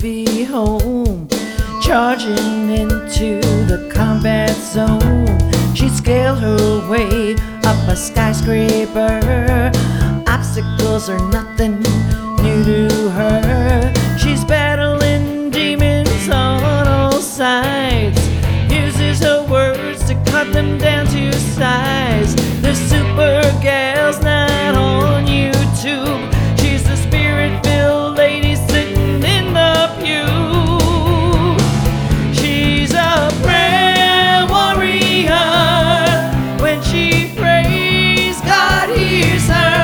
be home. Charging into the combat zone, she scaled her way up a skyscraper. Obstacles are nothing new to her. She's battling demons on all sides, uses her words to cut them down to size. The super gal's not on YouTube. She's the spirit-filled lady sitting in the pew. She's a prayer warrior. When she prays, God hears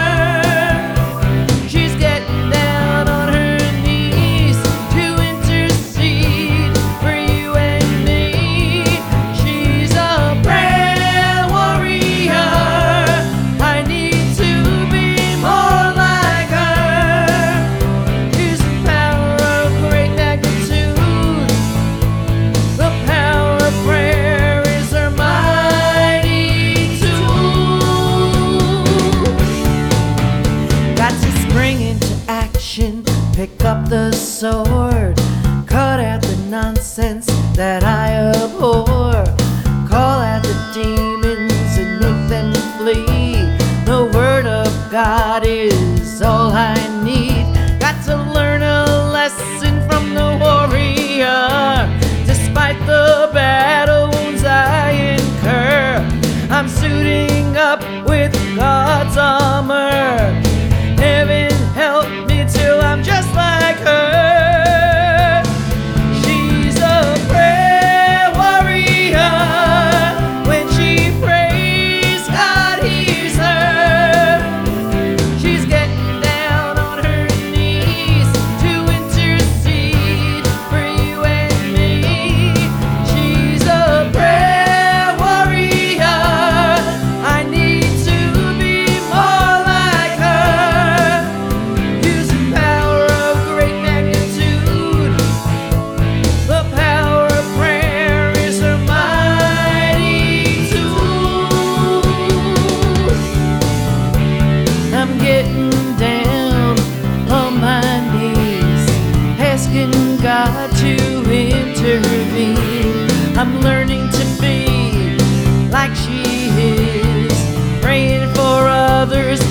her. She's getting down on her knees to intercede for you and me. She's a prayer warrior. I need to be more like her. Use the power of great magnitude. The power of prayer is her mighty tool. Got to spring into action, pick up the sword, cut out the nonsense that I abhor, call out the demons and make them flee. The word of God is all I need. Got to learn a lesson from the warrior. Despite the battle wounds I incur, I'm suiting up with God's armor. Heaven help me till I'm just like her. She's a prayer warrior. When she prays, God hears her. She's getting down on her knees to intercede for you and me. She's a prayer warrior. I need to be more like her. Use the power of great magnitude. The power of prayer is her mighty tool. I'm getting down on my knees, asking God to intervene. I'm learning to be like she is, praying for others